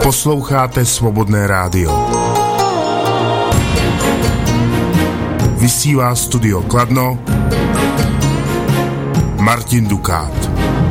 Posloucháte Svobodné rádio. Vysílá studio Kladno Martin Dukát.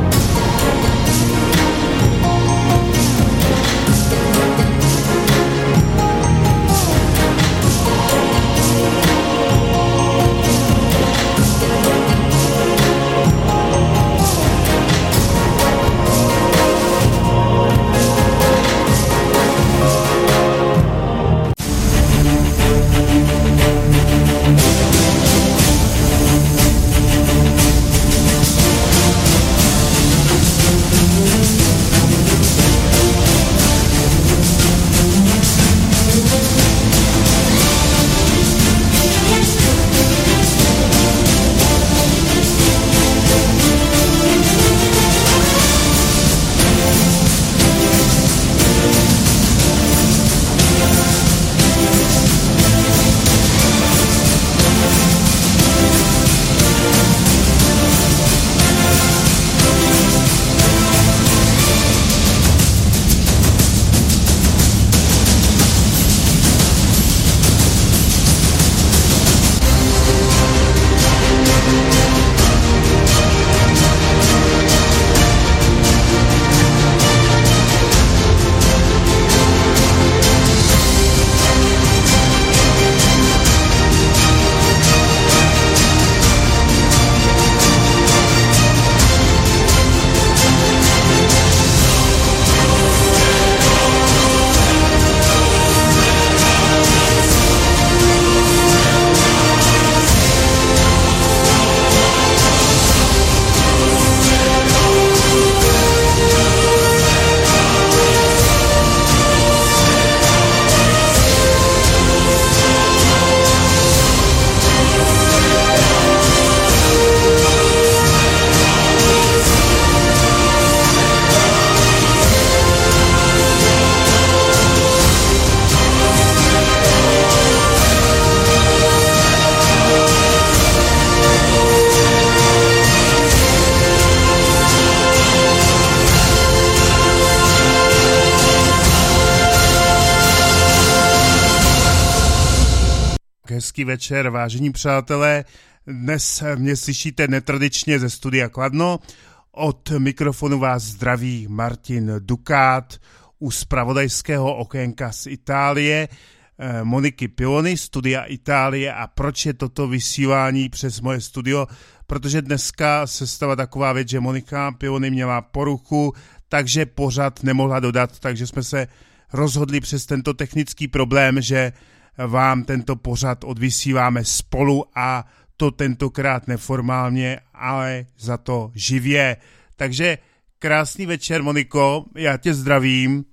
Hezký večer, vážení přátelé. Dnes mě slyšíte netradičně ze studia Kladno. Od mikrofonu vás zdraví Martin Dukát u zpravodajského okénka z Itálie, Moniky Pilony, studia Itálie. A proč je toto vysílání přes moje studio? Protože dneska se stala taková věc, že Monika Pilony měla poruchu, takže pořad nemohla dodat, takže jsme se rozhodli přes tento technický problém, že vám tento pořad odvysíláme spolu, a to tentokrát neformálně, ale za to živě. Takže krásný večer, Moniko, já tě zdravím.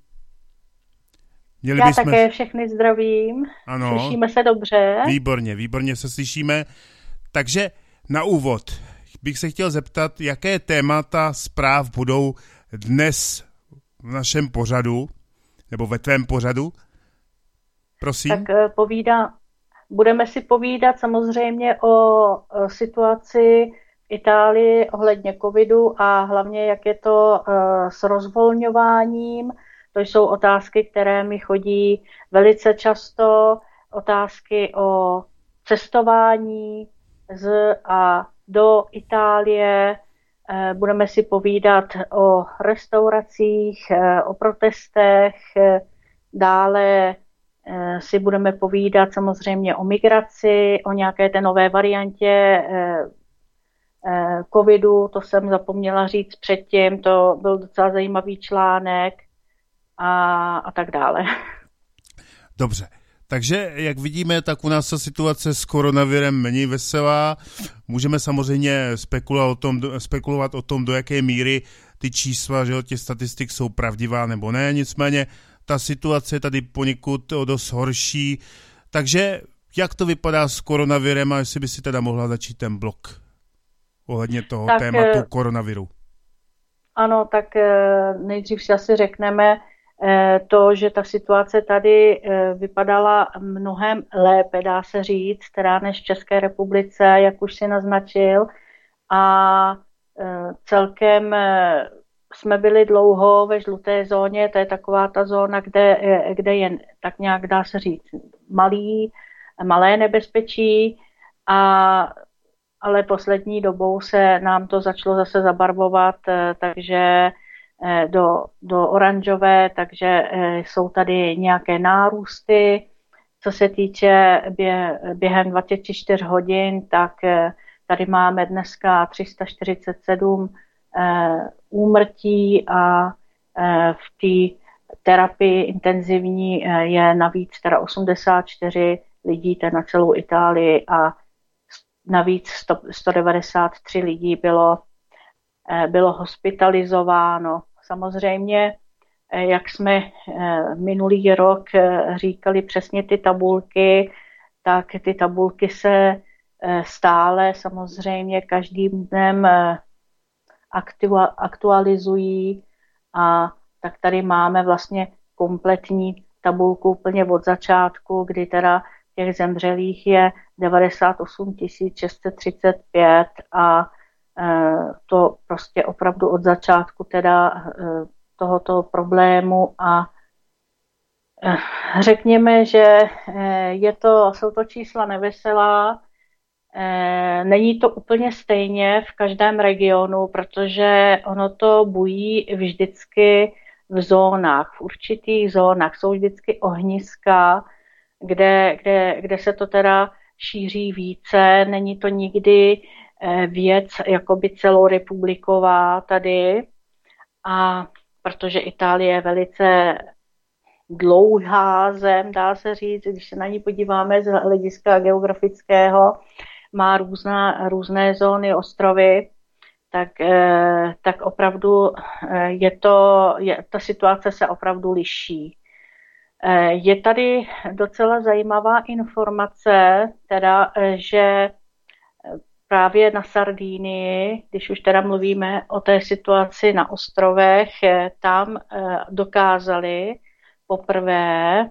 Také všechny zdravím. Ano. Slyšíme se dobře. Výborně se slyšíme. Takže na úvod bych se chtěl zeptat, jaké témata zpráv budou dnes v našem pořadu, nebo ve tvém pořadu. Prosím. Tak budeme si povídat samozřejmě o situaci v Itálii ohledně covidu a hlavně, jak je to s rozvolňováním. To jsou otázky, které mi chodí velice často, otázky o cestování z a do Itálie. Budeme si povídat o restauracích, o protestech, dále si budeme povídat samozřejmě o migraci, o nějaké té nové variantě covidu, to jsem zapomněla říct předtím, to byl docela zajímavý článek a tak dále. Dobře, takže jak vidíme, tak u nás ta situace s koronavirem není veselá. Můžeme samozřejmě spekulovat o tom, do jaké míry ty čísla, že těch statistik jsou pravdivá nebo ne, nicméně ta situace je tady poněkud o dost horší. Takže jak to vypadá s koronavirem a jestli by si teda mohla začít ten blok ohledně toho tématu koronaviru? Ano, tak nejdřív si asi řekneme to, že ta situace tady vypadala mnohem lépe, dá se říct, teda než v České republice, jak už si naznačil. A celkem jsme byli dlouho ve žluté zóně, to je taková ta zóna, kde je tak nějak, dá se říct, malé nebezpečí, ale poslední dobou se nám to začalo zase zabarvovat, takže do oranžové, takže jsou tady nějaké nárůsty. Co se týče během 24 hodin, tak tady máme dneska 347 úmrtí a v té terapii intenzivní je navíc teda 84 lidí na celou Itálii a navíc 193 lidí bylo hospitalizováno. Samozřejmě, jak jsme minulý rok říkali přesně ty tabulky, tak ty tabulky se stále samozřejmě každým dnem aktualizují a tak tady máme vlastně kompletní tabulku úplně od začátku, kdy teda těch zemřelých je 98 635 a to prostě opravdu od začátku teda tohoto problému a řekněme, že jsou to čísla neveselá, není to úplně stejně v každém regionu, protože ono to bují vždycky v zónách, v určitých zónách. Jsou vždycky ohniska, kde se to teda šíří více. Není to nikdy věc jakoby celorepubliková tady. A protože Itálie je velice dlouhá zem, dá se říct, když se na ní podíváme z hlediska geografického, má různé zóny, ostrovy, tak opravdu ta situace se opravdu liší. Je tady docela zajímavá informace, teda, že právě na Sardínii, když už teda mluvíme o té situaci na ostrovech, tam dokázali poprvé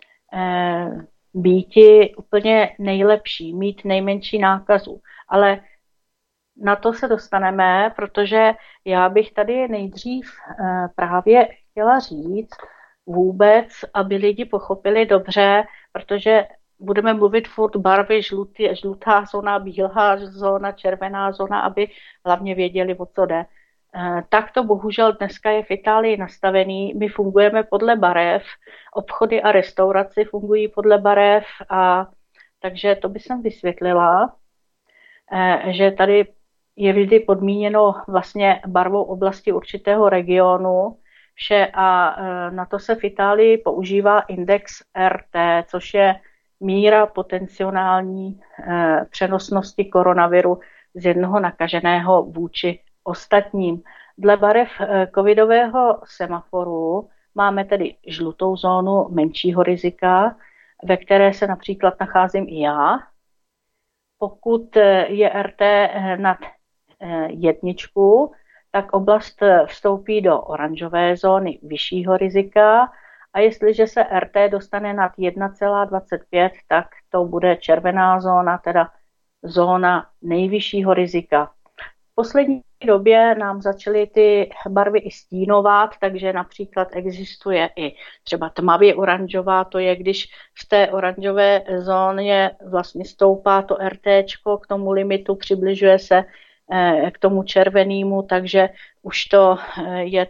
býti úplně nejlepší, mít nejmenší nákazu. Ale na to se dostaneme, protože já bych tady nejdřív právě chtěla říct vůbec, aby lidi pochopili dobře, protože budeme mluvit furt barvy žlutá zóna, bílá zóna, červená zóna, aby hlavně věděli, o co jde. Tak to bohužel dneska je v Itálii nastavený. My fungujeme podle barev, obchody a restauraci fungují podle barev, takže to bych jsem vysvětlila, že tady je vždy podmíněno vlastně barvou oblasti určitého regionu vše a na to se v Itálii používá index RT, což je míra potenciální přenosnosti koronaviru z jednoho nakaženého vůči ostatním. Dle barev covidového semaforu máme tedy žlutou zónu menšího rizika, ve které se například nacházím i já. Pokud je RT nad 1, tak oblast vstoupí do oranžové zóny vyššího rizika a jestliže se RT dostane nad 1,25, tak to bude červená zóna, teda zóna nejvyššího rizika. V poslední době nám začaly ty barvy i stínovat, takže například existuje i třeba tmavě oranžová, to je, když v té oranžové zóně vlastně stoupá to RTčko k tomu limitu, přibližuje se k tomu červenému, takže už to je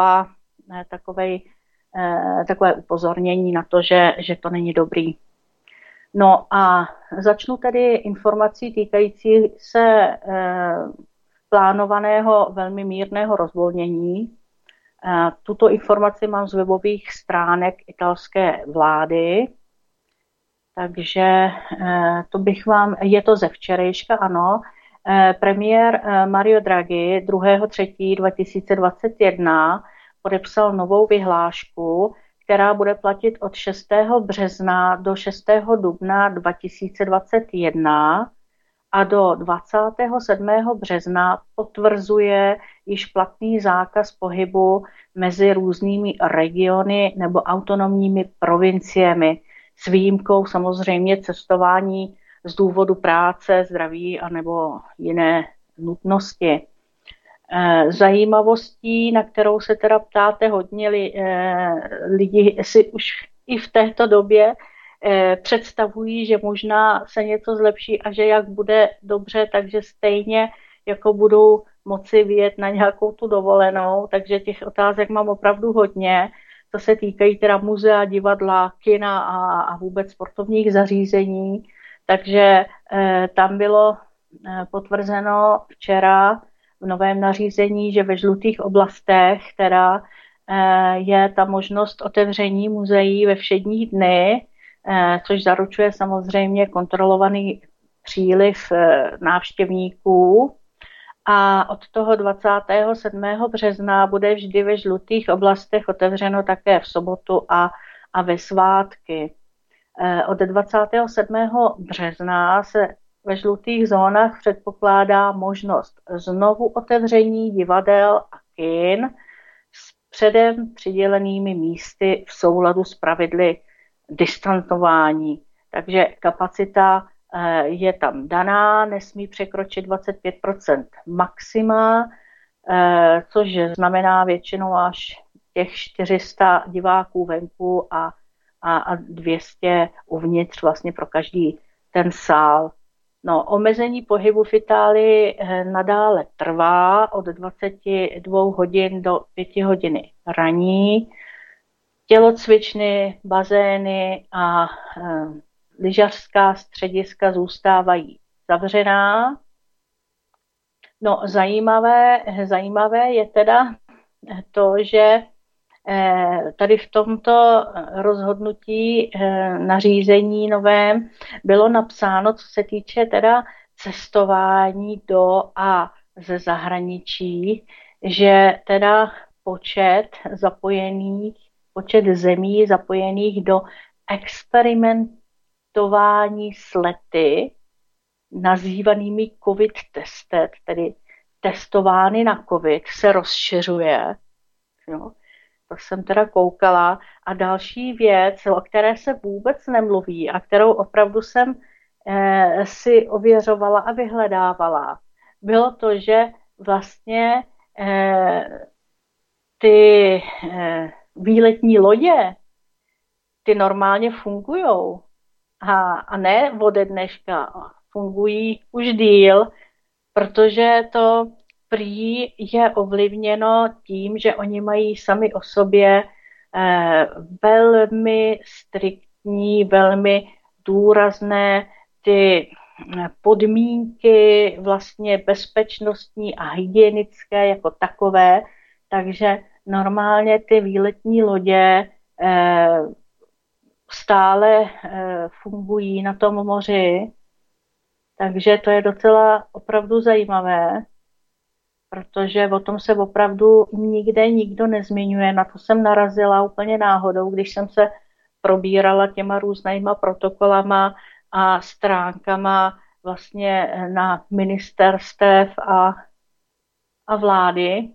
takové upozornění na to, že to není dobrý. No a začnu tedy informací týkající se plánovaného velmi mírného rozvolnění. Tuto informaci mám z webových stránek italské vlády, takže je to ze včerejška, ano. Premiér Mario Draghi 2.3.2021 podepsal novou vyhlášku, která bude platit od 6. března do 6. dubna 2021 a do 27. března potvrzuje již platný zákaz pohybu mezi různými regiony nebo autonomními provinciemi, s výjimkou samozřejmě cestování z důvodu práce, zdraví anebo jiné nutnosti. zajímavostí, na kterou se teda ptáte hodně lidi, si už i v této době představují, že možná se něco zlepší a že jak bude dobře, takže stejně jako budou moci vyjet na nějakou tu dovolenou, takže těch otázek mám opravdu hodně. To se týkají teda muzea, divadla, kina a vůbec sportovních zařízení. Takže tam bylo potvrzeno včera v novém nařízení, že ve žlutých oblastech teda je ta možnost otevření muzeí ve všední dny, což zaručuje samozřejmě kontrolovaný příliv návštěvníků. A od toho 27. března bude vždy ve žlutých oblastech otevřeno také v sobotu a ve svátky. Od 27. března se ve žlutých zónách předpokládá možnost znovu otevření divadel a kin s předem přidělenými místy v souladu s pravidly distancování. Takže kapacita je tam daná, nesmí překročit 25% maxima, což znamená většinou až těch 400 diváků venku a 200 uvnitř vlastně pro každý ten sál. No, omezení pohybu v Itálii nadále trvá od 22 hodin do 5 hodiny raní. Tělocvičny, bazény a lyžařská střediska zůstávají zavřená. No, zajímavé je teda to, že tady v tomto rozhodnutí nařízení novém bylo napsáno, co se týče teda cestování do a ze zahraničí, že teda počet zemí zapojených do experimentování s lety, nazývanými COVID tested, tedy testovány na COVID, se rozšiřuje. Jo. To jsem teda koukala. A další věc, o které se vůbec nemluví a kterou opravdu jsem si ověřovala a vyhledávala, bylo to, že vlastně ty výletní lodě, ty normálně fungujou. A ne ode dneška, fungují už díl, protože to prý je ovlivněno tím, že oni mají sami o sobě velmi striktní, velmi důrazné ty podmínky vlastně bezpečnostní a hygienické jako takové, takže normálně ty výletní lodě stále fungují na tom moři, takže to je docela opravdu zajímavé, protože o tom se opravdu nikde nikdo nezmiňuje. Na to jsem narazila úplně náhodou, když jsem se probírala těma různýma protokolama a stránkama vlastně na ministerstev a vlády.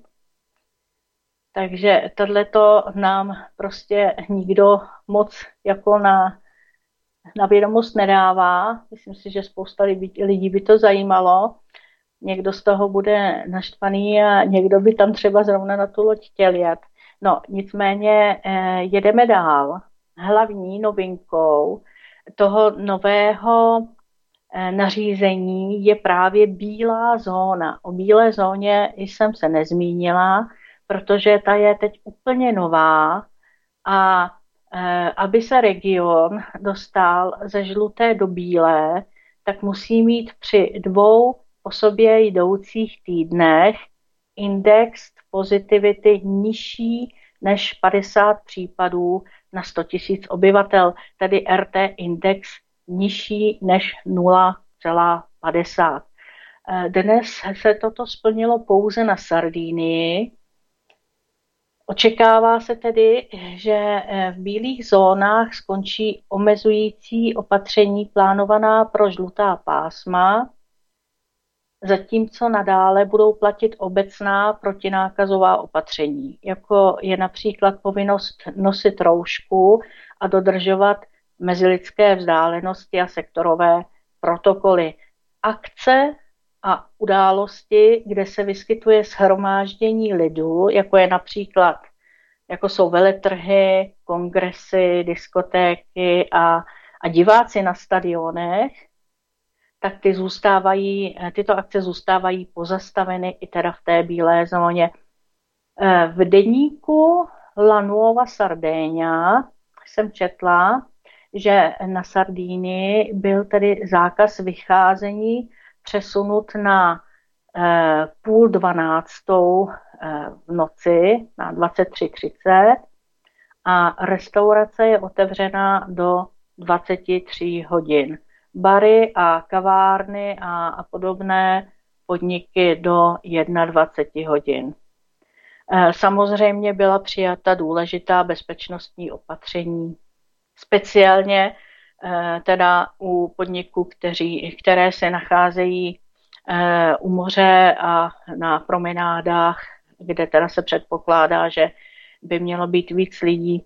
Takže tohleto nám prostě nikdo moc jako na vědomost nedává. Myslím si, že spousta lidí by to zajímalo. Někdo z toho bude naštvaný a někdo by tam třeba zrovna na tu loď chtěl jet. No, nicméně jedeme dál. Hlavní novinkou toho nového nařízení je právě bílá zóna. O bílé zóně jsem se nezmínila, protože ta je teď úplně nová a aby se region dostal ze žluté do bílé, tak musí mít při 2 po sobě jdoucích týdnech index pozitivity nižší než 50 případů na 100 000 obyvatel, tedy RT index nižší než 0,50. Dnes se toto splnilo pouze na Sardinii. Očekává se tedy, že v bílých zónách skončí omezující opatření plánovaná pro žlutá pásma, zatímco nadále budou platit obecná protinákazová opatření, jako je například povinnost nosit roušku a dodržovat mezilidské vzdálenosti a sektorové protokoly. Akce a události, kde se vyskytuje shromáždění lidu, jako je například, jako jsou veletrhy, kongresy, diskotéky a diváci na stadionech, tak tyto akce zůstávají pozastaveny i teda v té bílé zóně. V deníku La Nuova Sardegna jsem četla, že na Sardínii byl tedy zákaz vycházení přesunut na 11:30 v noci, na 23:30 a restaurace je otevřena do 23 hodin. Bary a kavárny a podobné podniky do 21 hodin. Samozřejmě byla přijata důležitá bezpečnostní opatření, speciálně teda u podniků, které se nacházejí u moře a na promenádách, kde teda se předpokládá, že by mělo být víc lidí.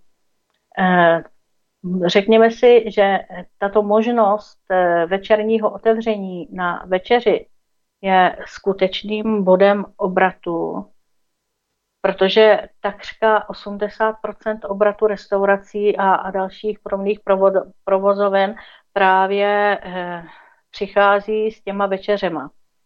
Řekněme si, že tato možnost večerního otevření na večeři je skutečným bodem obratu, protože takřka 80% obratu restaurací a dalších podobných provozoven právě přichází s těma večeřema.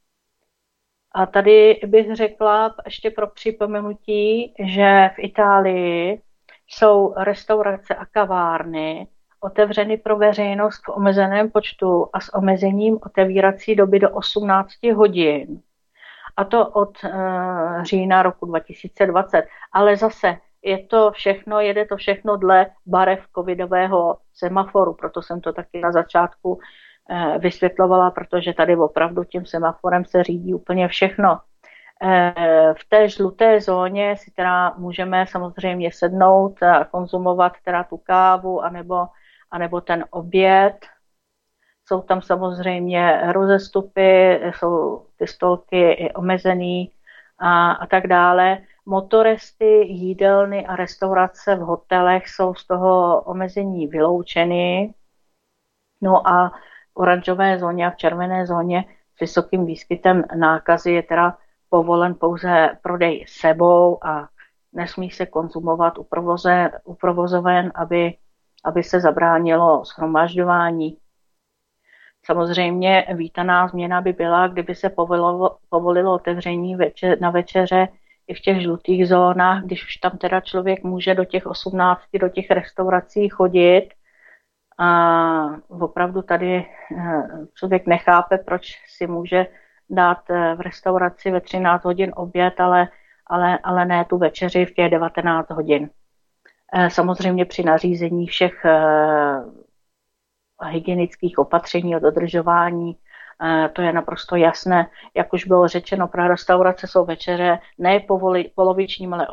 A tady bych řekla ještě pro připomenutí, že v Itálii jsou restaurace a kavárny otevřeny pro veřejnost v omezeném počtu a s omezením otevírací doby do 18 hodin. A to od října roku 2020. Ale zase jede to všechno dle barev covidového semaforu, proto jsem to taky na začátku vysvětlovala, protože tady opravdu tím semaforem se řídí úplně všechno. V té žluté zóně si teda můžeme samozřejmě sednout a konzumovat teda tu kávu anebo ten oběd. Jsou tam samozřejmě rozestupy, jsou ty stolky i omezený a tak dále. Motoresty, jídelny a restaurace v hotelech jsou z toho omezení vyloučeny. No a v oranžové zóně a v červené zóně s vysokým výskytem nákazy je teda povolen pouze prodej sebou a nesmí se konzumovat u provozoven, aby se zabránilo shromažďování. Samozřejmě vítaná změna by byla, kdyby se povolilo otevření na večeře i v těch žlutých zónách, když už tam teda člověk může do těch 18, do těch restaurací chodit. A opravdu tady člověk nechápe, proč si může dát v restauraci ve 13 hodin oběd, ale ne tu večeři v těch 19 hodin. Samozřejmě při nařízení všech hygienických opatření o dodržování, to je naprosto jasné. Jak už bylo řečeno, pro restaurace jsou večeře ne polovičním, ale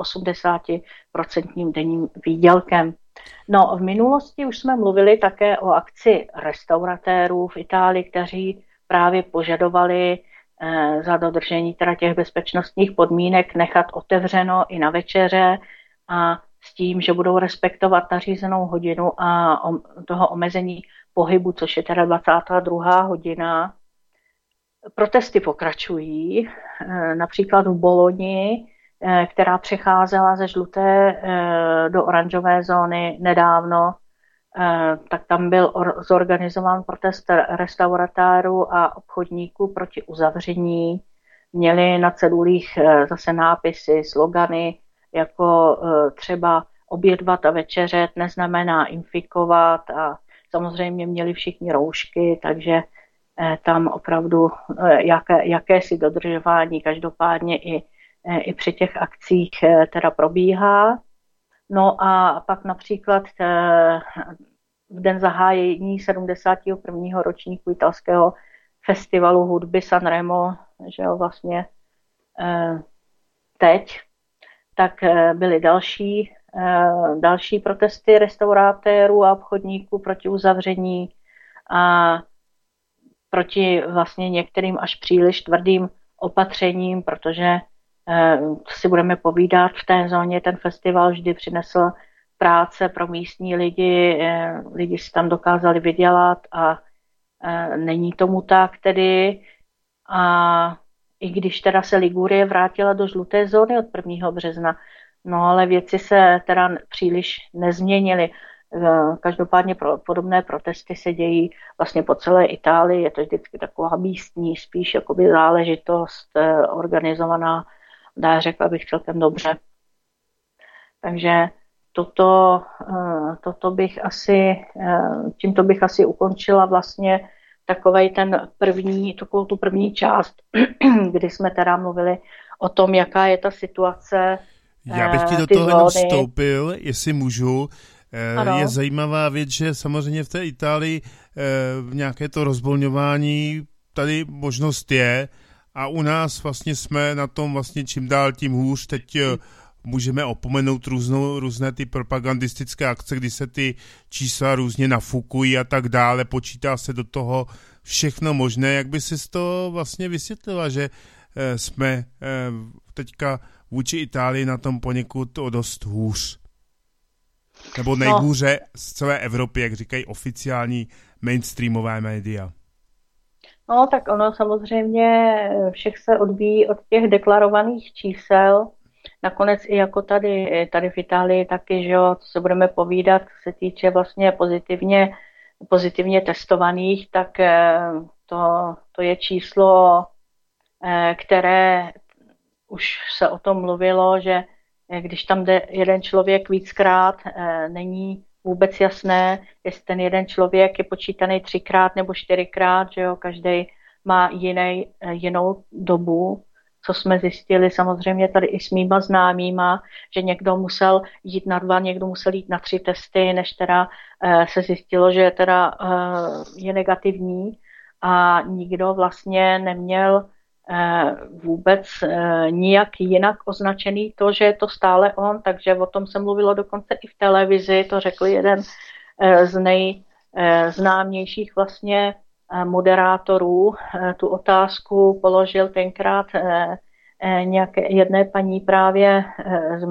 80% denním výdělkem. No, v minulosti už jsme mluvili také o akci restauratérů v Itálii, kteří právě požadovali za dodržení teda těch bezpečnostních podmínek nechat otevřeno i na večeře a s tím, že budou respektovat nařízenou hodinu a toho omezení pohybu, což je teda 22. hodina. Protesty pokračují, například v Bologni, která přecházela ze žluté do oranžové zóny nedávno, tak tam byl zorganizován protest restauratérů a obchodníků proti uzavření. Měli na cedulích zase nápisy, slogany, jako třeba obědvat a večeřet neznamená infikovat a samozřejmě měli všichni roušky, takže tam opravdu jakési dodržování každopádně i při těch akcích teda probíhá. No a pak například v den zahájení 71. ročníku italského festivalu hudby Sanremo, že jo, vlastně teď, tak byly další protesty restauratérů a obchodníků proti uzavření a proti vlastně některým až příliš tvrdým opatřením, protože si budeme povídat, v té zóně ten festival vždy přinesl práce pro místní lidi si tam dokázali vydělat a není tomu tak tedy. A i když teda se Ligurie vrátila do žluté zóny od 1. března, no ale věci se teda příliš nezměnily. Každopádně podobné protesty se dějí vlastně po celé Itálii. Je to vždycky taková místní, spíš jakoby záležitost organizovaná, dá řekla bych celkem dobře. Takže toto bych asi, tímto bych asi ukončila vlastně takovou tu první část, kdy jsme teda mluvili o tom, jaká je ta situace. Já bych ti do toho jenom vstoupil, jestli můžu. Ano. Je zajímavá věc, že samozřejmě v té Itálii nějaké to rozvolňování tady možnost je a u nás vlastně jsme na tom vlastně čím dál tím hůř. Teď můžeme opomenout různé ty propagandistické akce, kdy se ty čísla různě nafukují a tak dále, počítá se do toho všechno možné. Jak by si to vlastně vysvětlila, že jsme teďka vůči Itálii na tom poněkud o dost hůř? Nebo nejhůře z celé Evropy, jak říkají oficiální mainstreamové média. No, tak ono samozřejmě všech se odvíjí od těch deklarovaných čísel. Nakonec i jako tady v Itálii taky, že jo, co se budeme povídat, co se týče vlastně pozitivně testovaných, tak to je číslo, které už se o tom mluvilo, že když tam jde jeden člověk víckrát, není vůbec jasné, jestli ten jeden člověk je počítaný 3x nebo 4x, že jo, každý má jinou dobu, co jsme zjistili samozřejmě tady i s mýma známýma, že někdo musel jít na 2, někdo musel jít na 3 testy, než teda se zjistilo, že teda je negativní a nikdo vlastně neměl vůbec nijak jinak označený to, že je to stále on, takže o tom se mluvilo dokonce i v televizi, to řekl jeden z nejznámějších vlastně moderátorů. Tu otázku položil tenkrát nějaké jedné paní právě z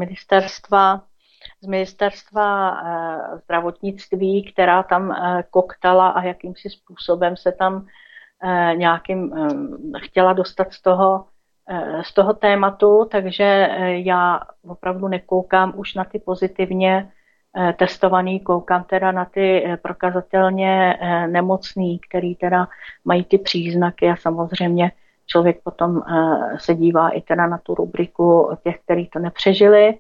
ministerstva zdravotnictví, která tam koktala a jakýmsi způsobem se tam chtěla dostat z toho tématu, takže já opravdu nekoukám už na ty pozitivně testovaný, koukám teda na ty prokazatelně nemocný, který teda mají ty příznaky a samozřejmě člověk potom se dívá i teda na tu rubriku těch, kteří to nepřežili.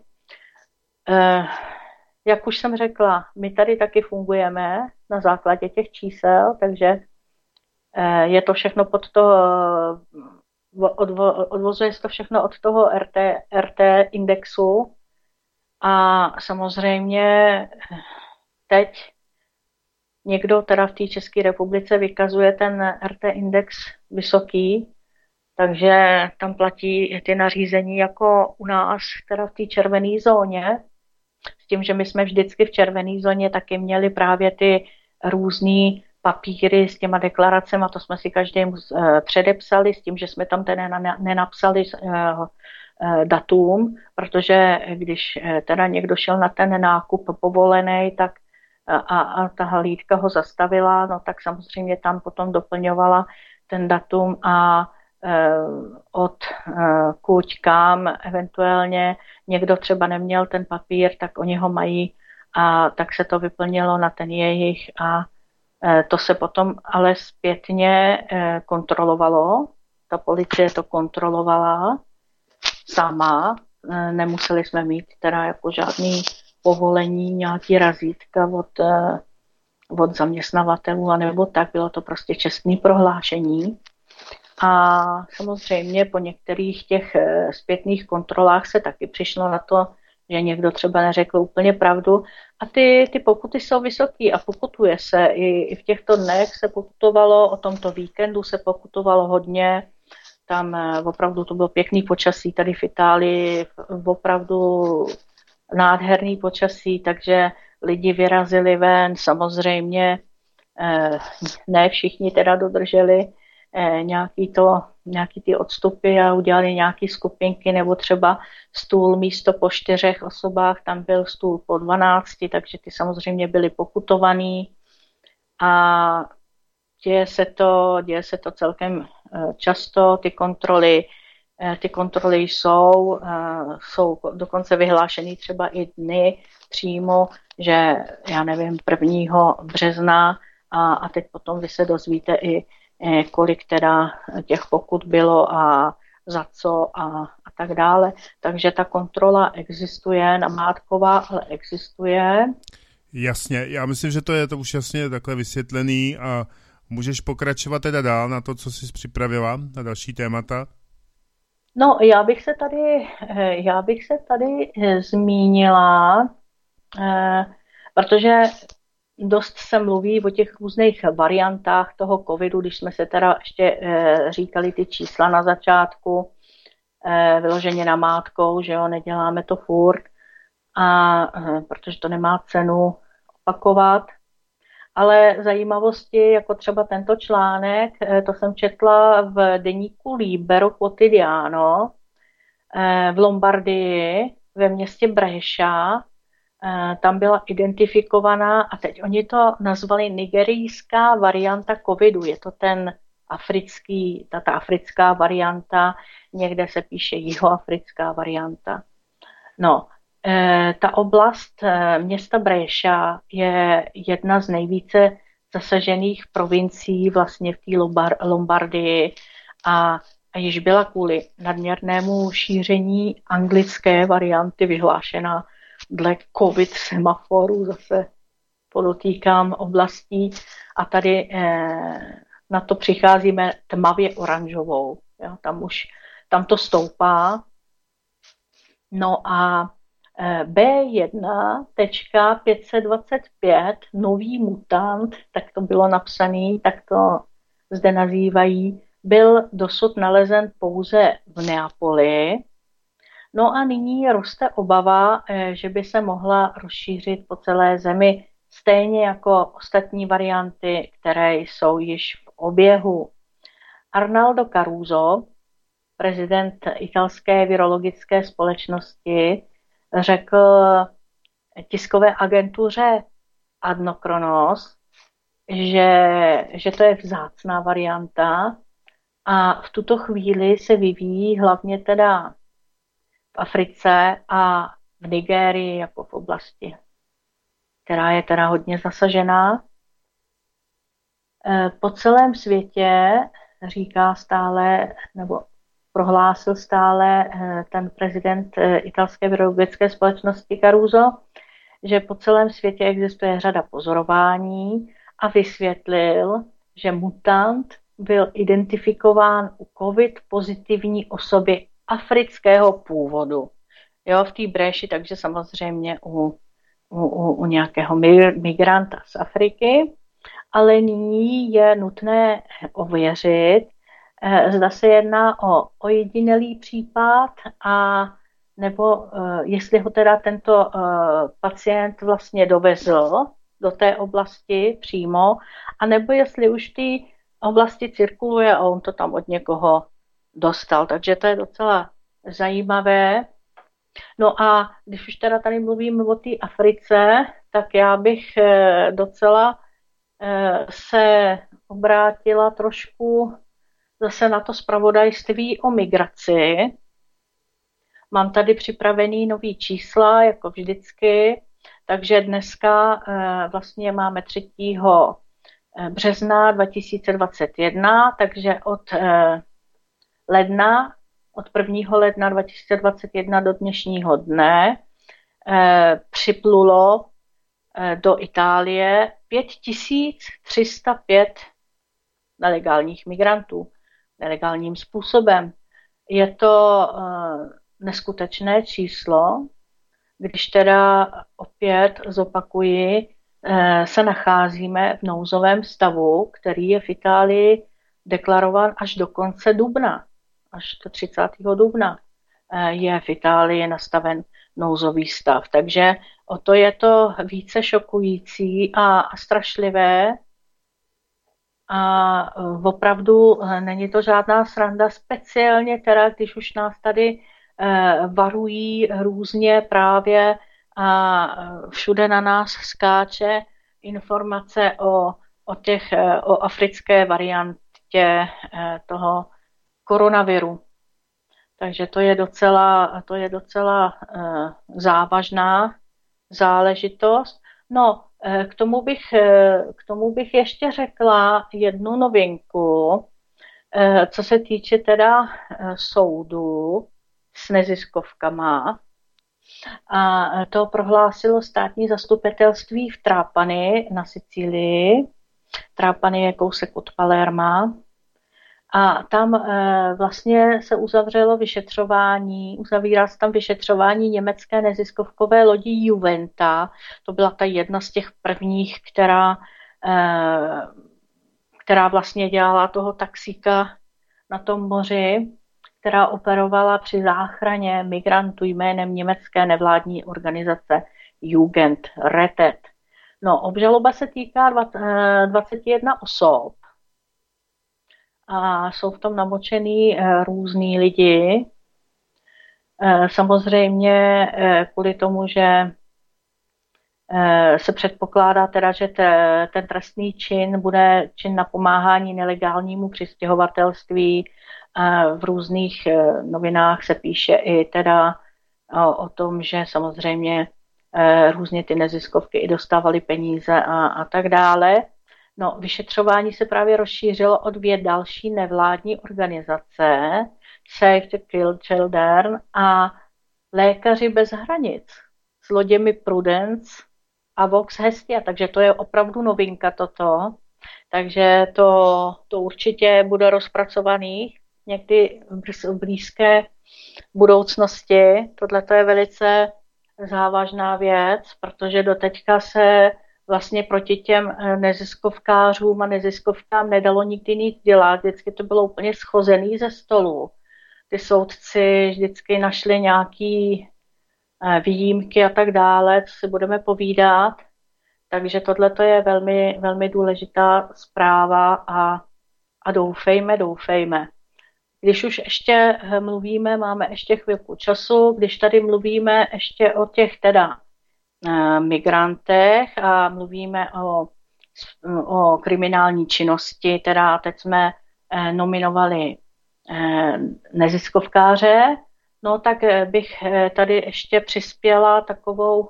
Jak už jsem řekla, my tady taky fungujeme na základě těch čísel, takže je to všechno odvozuje se to všechno od toho RT indexu a samozřejmě teď někdo teda v té České republice vykazuje ten RT index vysoký, takže tam platí ty nařízení jako u nás teda v té červené zóně, s tím, že my jsme vždycky v červené zóně taky měli právě ty různý papíry s těma deklaracemi, to jsme si každý předepsali, s tím, že jsme tam teda nenapsali datum, protože když teda někdo šel na ten nákup povolený, tak a ta hlídka ho zastavila, no tak samozřejmě tam potom doplňovala ten datum a od kuď kam eventuálně někdo třeba neměl ten papír, tak oni ho mají a tak se to vyplnilo na ten jejich a to se potom ale zpětně kontrolovalo. Ta policie to kontrolovala sama. Nemuseli jsme mít teda jako žádný povolení, nějaký razítka od zaměstnavatelů, anebo tak. Bylo to prostě čestné prohlášení. A samozřejmě po některých těch zpětných kontrolách se taky přišlo na to, že někdo třeba neřekl úplně pravdu. A ty pokuty jsou vysoký a pokutuje se. I v těchto dnech se pokutovalo, o tomto víkendu se pokutovalo hodně. Tam opravdu to bylo pěkný počasí tady v Itálii, opravdu nádherný počasí, takže lidi vyrazili ven, samozřejmě ne všichni teda dodrželi nějaký ty odstupy a udělali nějaký skupinky, nebo třeba stůl místo po 4 osobách, tam byl stůl po 12, takže ty samozřejmě byli pokutovaný a děje se to celkem často ty kontroly jsou dokonce vyhlášeny třeba i dny přímo, že já nevím, 1. března a teď potom vy se dozvíte i kolik teda těch pokut bylo a za co a tak dále. Takže ta kontrola existuje, namátková, ale existuje. Jasně, já myslím, že to je to už jasně takhle vysvětlený a můžeš pokračovat teda dál na to, co jsi připravila, na další témata. No, já bych se tady zmínila, protože dost se mluví o těch různých variantách toho covidu, když jsme se teda ještě říkali ty čísla na začátku, vyloženě namátkou, že jo, neděláme to furt, protože to nemá cenu opakovat. Ale zajímavosti, jako třeba tento článek, to jsem četla v deníku Libero Quotidiano v Lombardii, ve městě Brescia. Tam byla identifikovaná, a teď oni to nazvali nigerijská varianta covidu. Je to ta africká varianta, někde se píše jihoafrická varianta. No, ta oblast města Brescia je jedna z nejvíce zasažených provincií vlastně v té Lombardii a již byla kvůli nadměrnému šíření anglické varianty vyhlášena dle covid semaforu, zase podotýkám oblastí, a tady na to přicházíme tmavě oranžovou. Jo, tam to stoupá. No a B1.525, nový mutant, tak to bylo napsané, tak to zde nazývají, byl dosud nalezen pouze v Neapoli. No a nyní roste obava, že by se mohla rozšířit po celé zemi, stejně jako ostatní varianty, které jsou již v oběhu. Arnaldo Caruso, prezident italské virologické společnosti, řekl tiskové agentuře Adnokronos, že to je vzácná varianta a v tuto chvíli se vyvíjí hlavně teda v Africe a v Nigérii jako v oblasti, která je teda hodně zasažená. Po celém světě říká stále, nebo prohlásil stále ten prezident italské virologické společnosti Caruso, že po celém světě existuje řada pozorování a vysvětlil, že mutant byl identifikován u covid pozitivní osoby afrického původu. Jo, v té Bresci, takže samozřejmě u nějakého migranta z Afriky, ale nyní je nutné ověřit, zda se jedná o ojedinělý případ a nebo jestli ho teda tento pacient vlastně dovezl do té oblasti přímo, a nebo jestli už v té oblasti cirkuluje a on to tam od někoho dostal. Takže to je docela zajímavé. No a když už teda tady mluvíme o té Africe, tak já bych docela se obrátila trošku zase na to zpravodajství o migraci. Mám tady připravený nový čísla, jako vždycky, takže dneska vlastně máme 3. března 2021, takže od 1. ledna 2021 do dnešního dne připlulo do Itálie 5305 nelegálních migrantů nelegálním způsobem. Je to neskutečné číslo, když teda opět zopakuji, se nacházíme v nouzovém stavu, který je v Itálii deklarován až do konce dubna, až do 30. dubna je v Itálii nastaven nouzový stav. Takže o to je to více šokující a strašlivé. A opravdu není to žádná sranda, speciálně teda, když už nás tady varují různě právě a všude na nás skáče informace o africké variantě ještě toho koronaviru. Takže to je docela závažná záležitost. No, k tomu bych ještě řekla jednu novinku, co se týče teda soudu s neziskovkama. A to prohlásilo státní zastupitelství v Trapani na Sicílii. Trapani je kousek od Palerma. A tam vlastně se uzavírá se tam vyšetřování německé neziskovkové lodi Juventa. To byla ta jedna z těch prvních, která vlastně dělala toho taxíka na tom moři, která operovala při záchraně migrantů jménem německé nevládní organizace Jugendrettet. No, obžaloba se týká 21 osob a jsou v tom namočený různý lidi. Samozřejmě kvůli tomu, že se předpokládá teda, že ten trestný čin bude čin napomáhání nelegálnímu přistěhovatelství. V různých novinách se píše i teda o tom, že samozřejmě různě ty neziskovky i dostávaly peníze a tak dále. No, vyšetřování se právě rozšířilo o 2 další nevládní organizace, Save the Children a Lékaři bez hranic s loděmi Prudence a Vox Hestia, takže to je opravdu novinka toto. Takže to určitě bude rozpracovaný někdy v blízké budoucnosti. Tohle je velice závažná věc, protože doteďka se vlastně proti těm neziskovkářům a neziskovkám nedalo nikdy nic dělat. Vždycky to bylo úplně schozený ze stolu. Ty soudci vždycky našli nějaký výjimky a tak dále, co si budeme povídat. Takže tohle je velmi, velmi důležitá zpráva a doufejme. Když už ještě mluvíme, máme ještě chvilku času, když tady mluvíme ještě o těch teda migrantech a mluvíme o kriminální činnosti, teda teď jsme nominovali neziskovkáře, no tak bych tady ještě přispěla takovou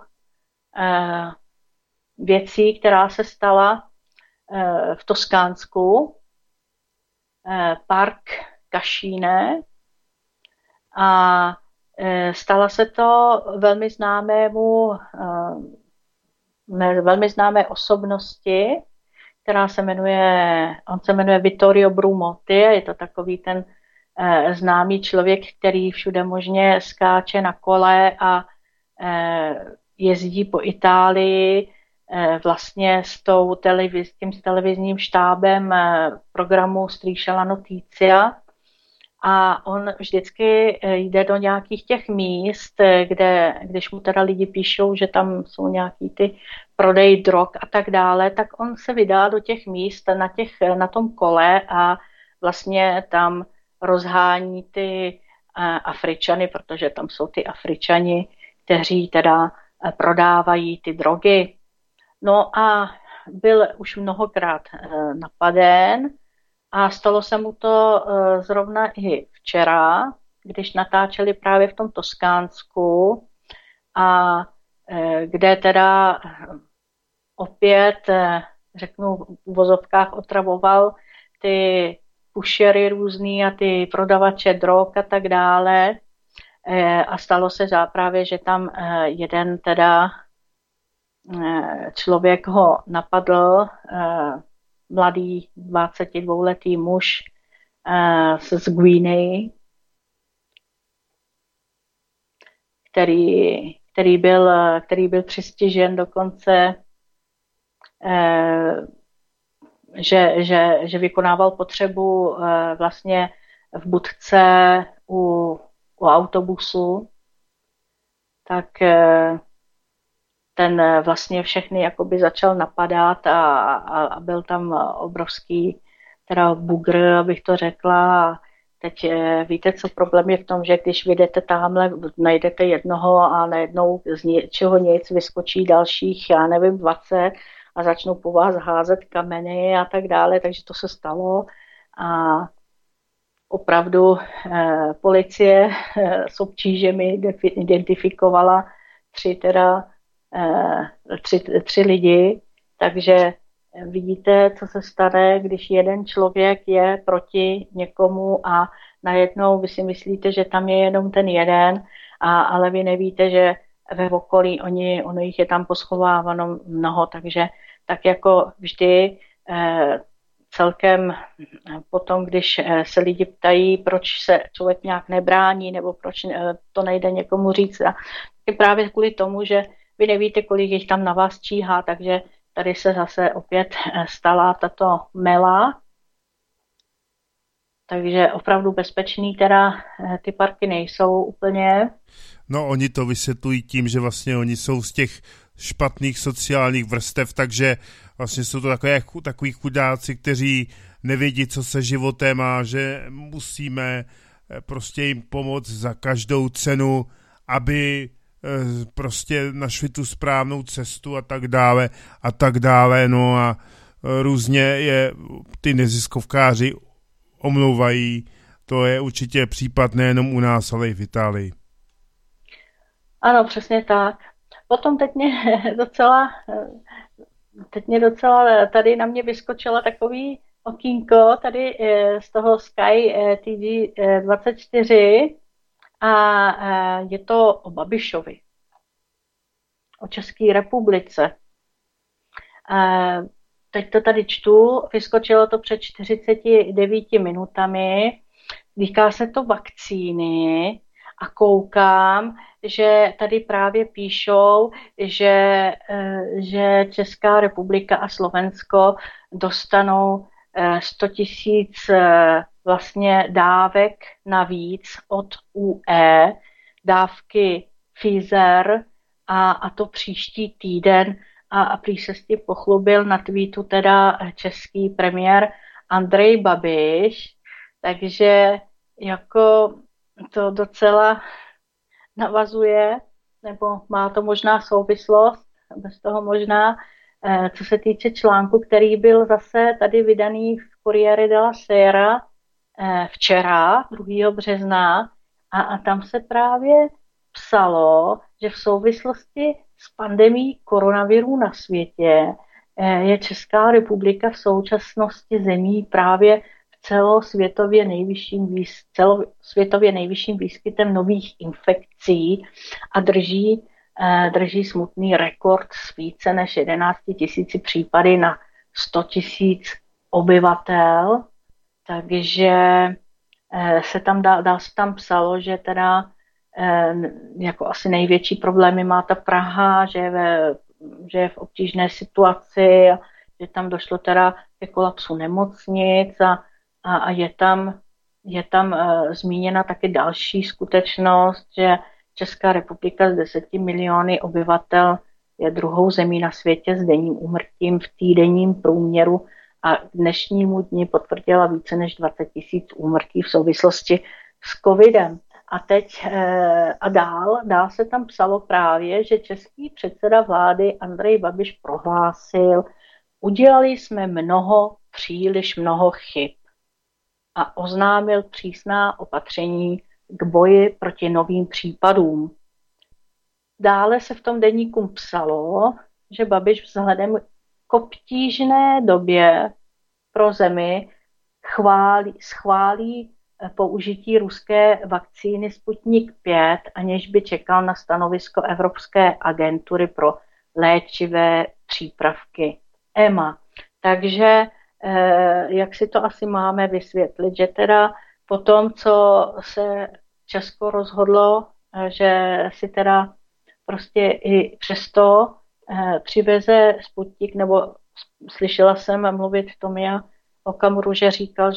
věcí, která se stala v Toskánsku, park Cascine, a stala se to velmi známé osobnosti, která se jmenuje Vittorio Brumotti, je to takový ten známý člověk, který všude možně skáče na kole a jezdí po Itálii vlastně s tím televizním štábem programu Striscia la Notizia. A on vždycky jde do nějakých těch míst, když mu teda lidi píšou, že tam jsou nějaký ty prodej drog a tak dále, tak on se vydá do těch míst na tom kole a vlastně tam rozhání ty Afričany, protože tam jsou ty Afričani, kteří teda prodávají ty drogy. No a byl už mnohokrát napaden a stalo se mu to zrovna i včera, když natáčeli právě v tom Toskánsku a kde teda opět, řeknu v uvozovkách, otravoval ty pušery různý a ty prodavače drog a tak dále. A stalo se právě, že tam jeden teda člověk ho napadl, mladý 22letý muž z Guiney, který byl přistižen dokonce, že vykonával potřebu vlastně v budce u autobusu, tak ten vlastně všechny jakoby začal napadat a byl tam obrovský teda bugr, abych to řekla. A teď víte, co problém je v tom, že když vyjdete tamhle, najdete jednoho a najednou z ničeho nic vyskočí dalších, já nevím, 20 a začnou po vás házet kameny a tak dále, takže to se stalo. A opravdu policie s obtížemi identifikovala tři lidi, takže vidíte, co se stane, když jeden člověk je proti někomu a najednou vy si myslíte, že tam je jenom ten jeden, ale vy nevíte, že ve okolí ono jich je tam poschováváno mnoho, takže tak jako vždy celkem potom, když se lidi ptají, proč se člověk nějak nebrání nebo proč to nejde někomu říct, a je právě kvůli tomu, že vy nevíte, kolik jich tam na vás číhá, takže tady se zase opět stala tato mela. Takže opravdu bezpečný teda ty parky nejsou úplně. No oni to vysvětlují tím, že vlastně oni jsou z těch špatných sociálních vrstev, takže vlastně jsou to takový chudáci, kteří nevědí, co se životem má, že musíme prostě jim pomoct za každou cenu, aby prostě našli tu správnou cestu a tak dále, no a různě je ty neziskovkáři omlouvají, to je určitě případ nejenom u nás, ale i v Itálii. Ano, přesně tak. Potom teď mě docela tady na mě vyskočila takový okýnko tady z toho Sky TG 24 a je to o Babišovi, o České republice. Teď to tady čtu, vyskočilo to před 49 minutami, týká se to vakcíny a koukám, že tady právě píšou, že Česká republika a Slovensko dostanou 100 000 vlastně dávek navíc od UE, dávky Pfizer a to příští týden a prý se s tím pochlubil na tweetu teda český premiér Andrej Babiš, takže jako to docela navazuje, nebo má to možná souvislost, bez toho možná, co se týče článku, který byl zase tady vydaný v Corriere della Sera včera, 2. března, a tam se právě psalo, že v souvislosti s pandemií koronaviru na světě je Česká republika v současnosti zemí právě celosvětově nejvyšším výskytem nových infekcí a drží smutný rekord s více než 11 000 případy na 100 000 obyvatel. Takže se tam psalo, že teda jako asi největší problémy má ta Praha, že je v obtížné situaci, že tam došlo teda ke kolapsu nemocnic a je tam zmíněna taky další skutečnost, že Česká republika s 10 miliony obyvatel je druhou zemí na světě s denním úmrtím v týdenním průměru a k dnešnímu dni potvrdila více než 20 000 úmrtí v souvislosti s covidem. A teď dál se tam psalo právě, že český předseda vlády Andrej Babiš prohlásil, udělali jsme příliš mnoho chyb a oznámil přísná opatření k boji proti novým případům. Dále se v tom deníku psalo, že Babiš vzhledem k obtížné době pro zemi schválí použití ruské vakcíny Sputnik 5, aniž by čekal na stanovisko Evropské agentury pro léčivé přípravky EMA. Takže jak si to asi máme vysvětlit, že teda po tom, co se Česko rozhodlo, že si teda prostě i přesto přiveze Sputnik, nebo slyšela jsem mluvit Tomia Okamuru, že říkal,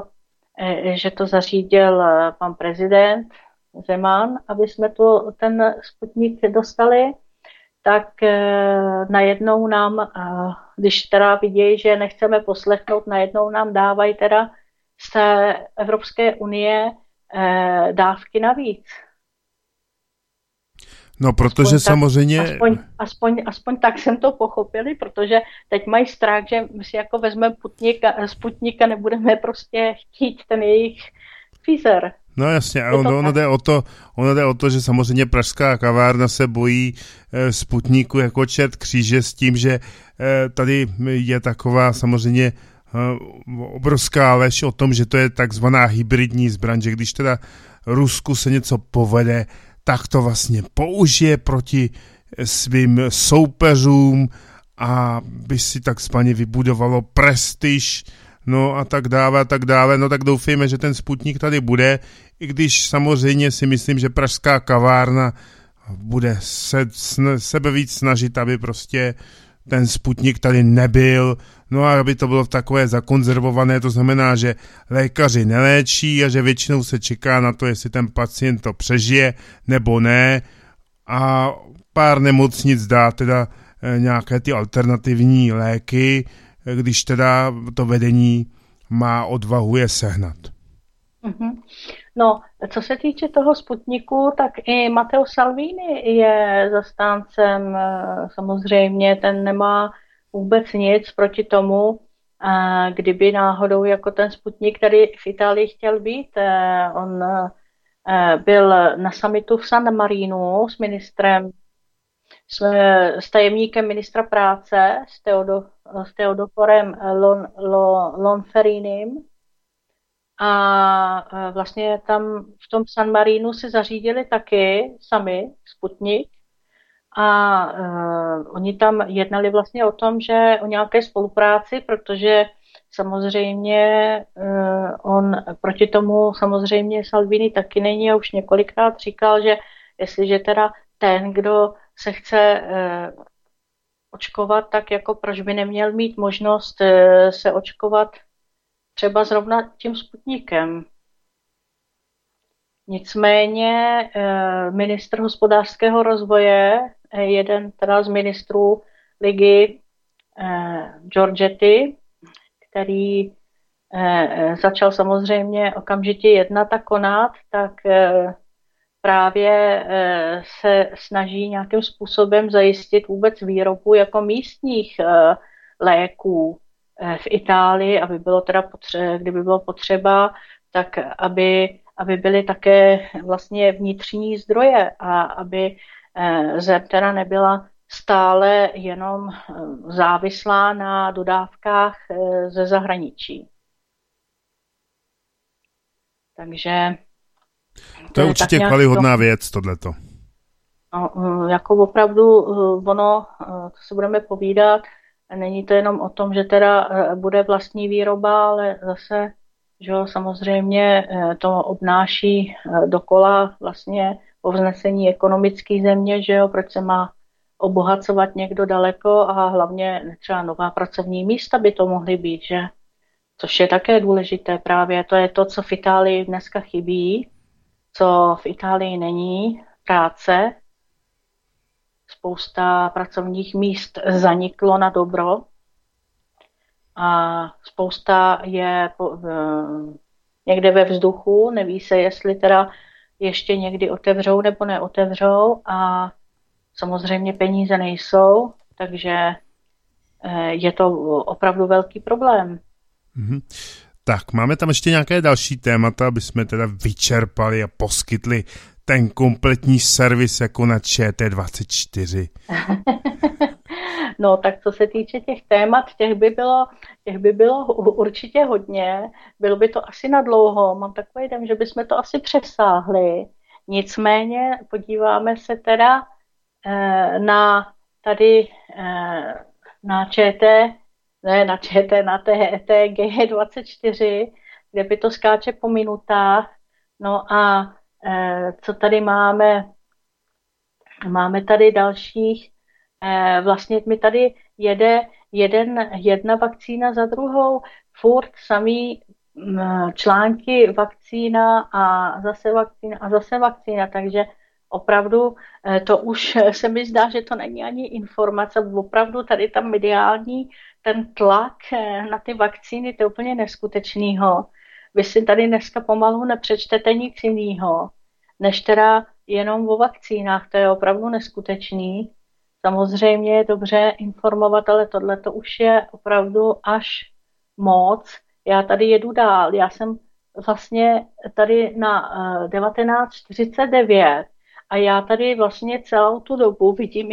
že to zařídil pan prezident Zeman, aby jsme ten Sputnik dostali, tak najednou nám, když teda vidějí, že nechceme poslechnout, najednou nám dávají teda z té Evropské unie dávky navíc. No, protože samozřejmě... Aspoň tak jsem to pochopili, protože teď mají strach, že my si jako vezmeme Sputnik a nebudeme prostě chtít ten jejich Pfizer. No jasně, a ono jde o to, že samozřejmě pražská kavárna se bojí Sputniku jako čert kříže s tím, že tady je taková samozřejmě obrovská lež o tom, že to je takzvaná hybridní zbraň, že když teda Rusku se něco povede, tak to vlastně použije proti svým soupeřům a by si takzvaně vybudovalo prestiž, no a tak dále. No tak doufejme, že ten Sputnik tady bude, i když samozřejmě si myslím, že pražská kavárna bude sebe víc snažit, aby prostě ten Sputnik tady nebyl, no a aby to bylo takové zakonzervované, to znamená, že lékaři neléčí a že většinou se čeká na to, jestli ten pacient to přežije nebo ne a pár nemocnic dá teda nějaké ty alternativní léky, když teda to vedení má odvahu je sehnat. Mm-hmm. No, co se týče toho Sputniku, tak i Matteo Salvini je zastáncem, samozřejmě ten nemá vůbec nic proti tomu, kdyby náhodou jako ten Sputnik tady v Itálii chtěl být. On byl na summitu v San Marinu s tajemníkem ministra práce, s Teodoforem Lonferinim. A vlastně tam v tom San Marinu si zařídili taky sami Sputnik a oni tam jednali vlastně o tom, že o nějaké spolupráci, protože samozřejmě on proti tomu samozřejmě Salvini taky není a už několikrát říkal, že jestliže teda ten, kdo se chce očkovat, tak jako proč by neměl mít možnost se očkovat třeba zrovna tím Sputnikem. Nicméně ministr hospodářského rozvoje, jeden teda z ministrů ligy Giorgetti, který začal samozřejmě okamžitě jednat a konat, tak právě se snaží nějakým způsobem zajistit vůbec výrobu jako místních léků v Itálii, aby bylo teda kdyby bylo potřeba, tak aby byly také vlastně vnitřní zdroje a aby zem teda nebyla stále jenom závislá na dodávkách ze zahraničí. Takže to je určitě chvalihodná věc, tohleto. No, jako opravdu ono, to si budeme povídat, není to jenom o tom, že teda bude vlastní výroba, ale zase, že jo, samozřejmě to obnáší dokola vlastně povznesení ekonomické země, že jo, proč se má obohacovat někdo daleko a hlavně třeba nová pracovní místa by to mohly být, že? Což je také důležité právě, to je to, co v Itálii dneska chybí, co v Itálii není, práce. Spousta pracovních míst zaniklo na dobro a spousta je někde ve vzduchu, neví se, jestli teda ještě někdy otevřou nebo neotevřou a samozřejmě peníze nejsou, takže je to opravdu velký problém. Mm-hmm. Tak, máme tam ještě nějaké další témata, aby jsme teda vyčerpali a poskytli ten kompletní servis jako na ČT24. No, tak co se týče těch témat, těch by bylo určitě hodně. Bylo by to asi na dlouho. Mám takový den, že bychom to asi přesáhli. Nicméně podíváme se teda na tady na TG24, kde by to skáče po minutách. No a co tady máme? Máme tady dalších, vlastně mi tady jede jedna vakcína za druhou, furt samý články vakcína a zase vakcína, takže opravdu to už se mi zdá, že to není ani informace, opravdu tady tam mediální ten tlak na ty vakcíny, to je úplně neskutečnýho. Vy si tady dneska pomalu nepřečtete nic jiného, než teda jenom o vakcínách, to je opravdu neskutečný. Samozřejmě je dobře informovat, ale tohle to už je opravdu až moc. Já tady jedu dál. Já jsem vlastně tady na 1949 a já tady vlastně celou tu dobu vidím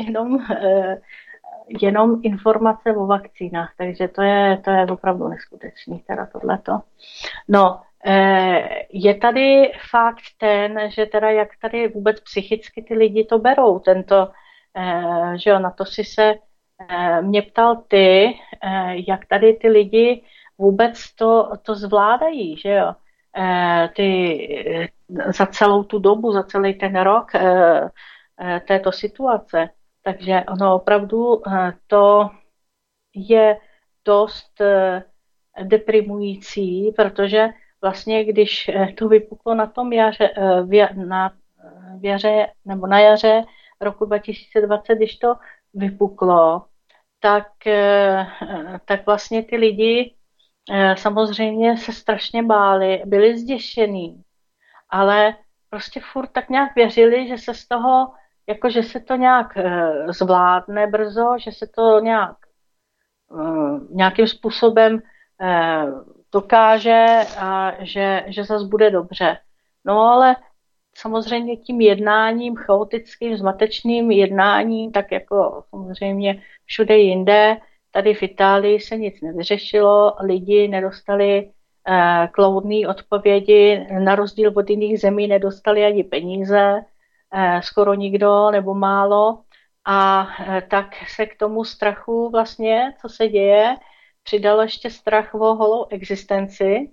jenom informace o vakcínách, takže to je opravdu neskutečný, teda tohleto. No, je tady fakt ten, že teda jak tady vůbec psychicky ty lidi to berou, že jo, na to si se mě ptal ty, jak tady ty lidi vůbec to zvládají, že jo, za celou tu dobu, za celý ten rok této situace. Takže ono opravdu to je dost deprimující, protože vlastně, když to vypuklo na tom na jaře roku 2020, když to vypuklo, tak vlastně ty lidi samozřejmě se strašně báli, byli zděšení, ale prostě furt tak nějak věřili, že se z toho, jako že se to nějak zvládne brzo, že se to nějakým způsobem dokáže a že zase bude dobře. No ale samozřejmě tím jednáním, chaotickým, zmatečným jednáním, tak jako samozřejmě všude jinde, tady v Itálii se nic nevyřešilo, lidi nedostali kloudné odpovědi, na rozdíl od jiných zemí nedostali ani peníze, skoro nikdo nebo málo. A tak se k tomu strachu vlastně, co se děje, přidal ještě strach o holou existenci,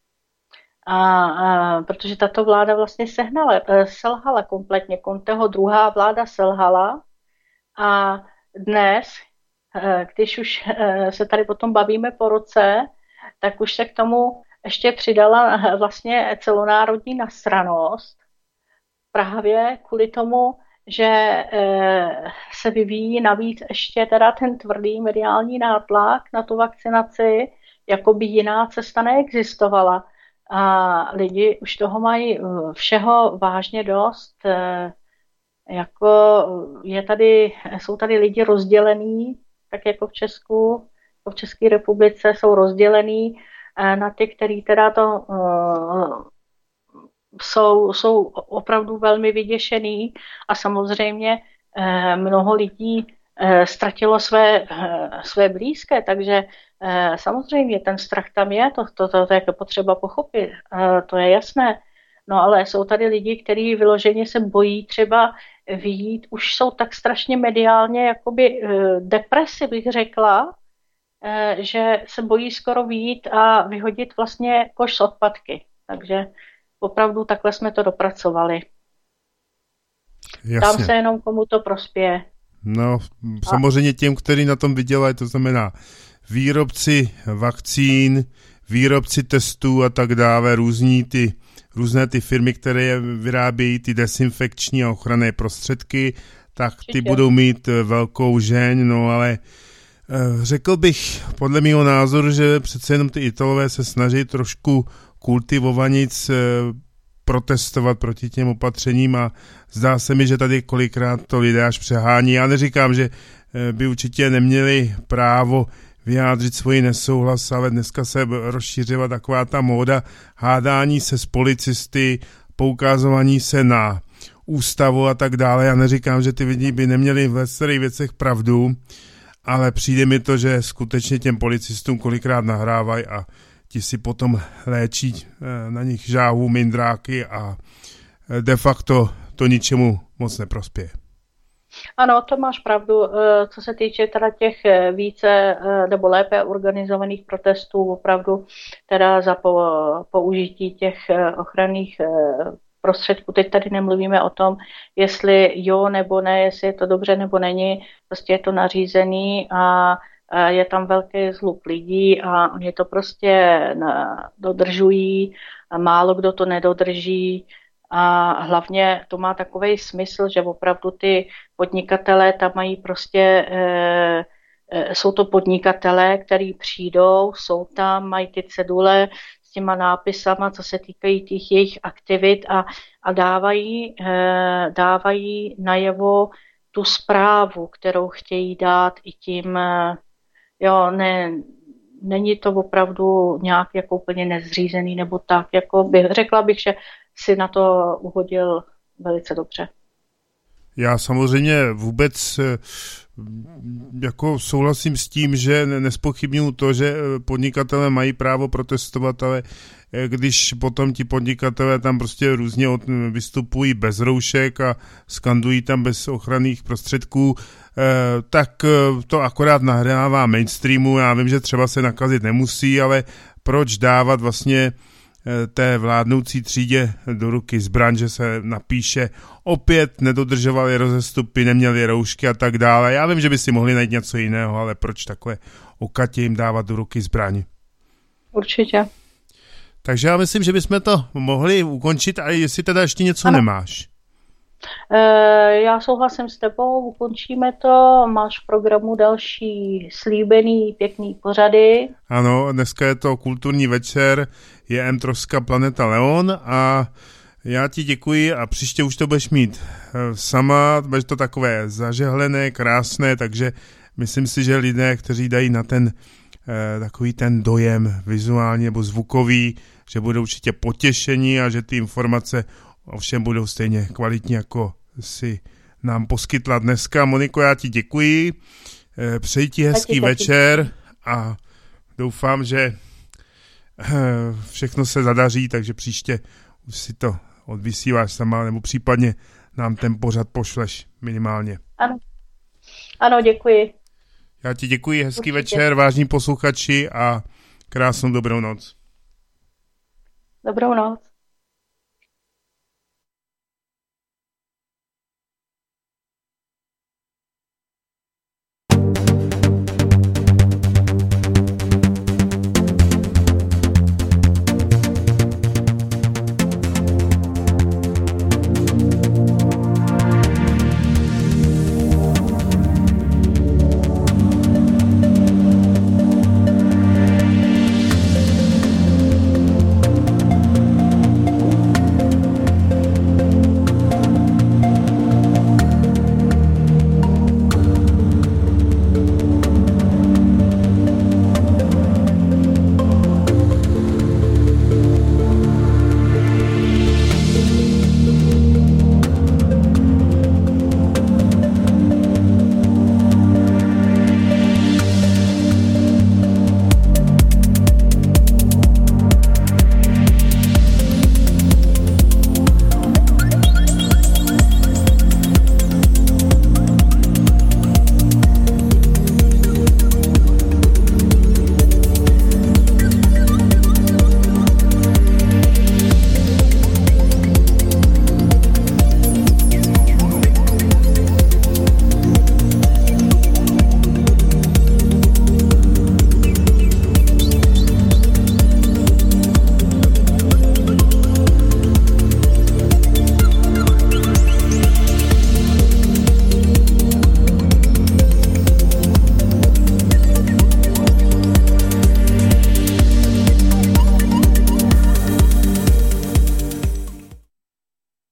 protože tato vláda vlastně selhala kompletně. Conteho druhá vláda selhala a dnes, když už se tady potom bavíme po roce, tak už se k tomu ještě přidala vlastně celonárodní nasranost právě kvůli tomu, že se vyvíjí navíc ještě teda ten tvrdý mediální nátlak na tu vakcinaci, jako by jiná cesta neexistovala. A lidi už toho mají všeho vážně dost. Jako jsou tady lidi rozdělení, tak jako v Česku, v České republice jsou rozdělení na ty, kteří teda to jsou opravdu velmi vyděšený a samozřejmě mnoho lidí ztratilo své blízké, takže samozřejmě ten strach tam je, to je potřeba pochopit, to je jasné. No ale jsou tady lidi, kteří vyloženě se bojí třeba vyjít, už jsou tak strašně mediálně jakoby depresi, bych řekla, že se bojí skoro vyjít a vyhodit vlastně koš s odpadky. Takže opravdu takhle jsme to dopracovali. Jasně. Tam se jenom komu to prospěje. No, samozřejmě těm, kteří na tom vydělají, to znamená výrobci vakcín, výrobci testů a tak dále, různé ty firmy, které vyrábějí ty desinfekční a ochranné prostředky, tak ty budou mít velkou žeň, no ale řekl bych podle mého názoru, že přece jenom ty Italové se snaží trošku kultivovanic protestovat proti těm opatřením a zdá se mi, že tady kolikrát to lidé až přehání. Já neříkám, že by určitě neměli právo vyjádřit svoji nesouhlas, ale dneska se rozšířila taková ta móda hádání se s policisty, poukazování se na ústavu a tak dále. Já neříkám, že ty lidi by neměli v některých věcech pravdu, ale přijde mi to, že skutečně těm policistům kolikrát nahrávají a ti si potom léčí na nich žáhu, mindráky a de facto to ničemu moc neprospěje. Ano, to máš pravdu. Co se týče teda těch více nebo lépe organizovaných protestů, opravdu teda za použití těch ochranných prostředků. Teď tady nemluvíme o tom, jestli jo nebo ne, jestli je to dobře nebo není. Prostě je to nařízený a je tam velký zhluk lidí a oni to prostě dodržují a málo kdo to nedodrží. A hlavně to má takový smysl, že opravdu ty podnikatelé tam mají prostě, jsou to podnikatelé, kteří přijdou, jsou tam, mají ty cedule s těma nápisama, co se týkají těch jejich aktivit a dávají najevo tu zprávu, kterou chtějí dát i tím, jo, není to opravdu nějak jako úplně nezřízený nebo tak, jako řekla bych, že si na to uhodil velice dobře. Já samozřejmě vůbec jako souhlasím s tím, že nespochybnuju to, že podnikatelé mají právo protestovat, ale když potom ti podnikatelé tam prostě různě vystupují bez roušek a skandují tam bez ochranných prostředků, tak to akorát nahrává mainstreamu. Já vím, že třeba se nakazit nemusí, ale proč dávat vlastně té vládnoucí třídě do ruky zbraň, že se napíše opět nedodržovali rozestupy, neměli roušky a tak dále. Já vím, že by si mohli najít něco jiného, ale proč takhle okatě jim dávat do ruky zbraň? Určitě. Takže já myslím, že bychom to mohli ukončit, a jestli teda ještě něco nemáš. Já souhlasím s tebou, ukončíme to, máš v programu další slíbený pěkný pořady. Ano, dneska je to kulturní večer, je M-troska Planeta Leon a já ti děkuji a příště už to budeš mít sama, bude to takové zažehlené, krásné, takže myslím si, že lidé, kteří dají na ten takový ten dojem vizuální nebo zvukový, že budou určitě potěšení a že ty informace ovšem budou stejně kvalitní, jako si nám poskytla dneska. Moniko, já ti děkuji, přeji ti hezký večer a doufám, že všechno se zadaří, takže příště už si to odvysíláš sama, nebo případně nám ten pořad pošleš minimálně. Ano, děkuji. Já ti děkuji, hezký večer, vážní posluchači, a krásnou dobrou noc. Dobrou noc.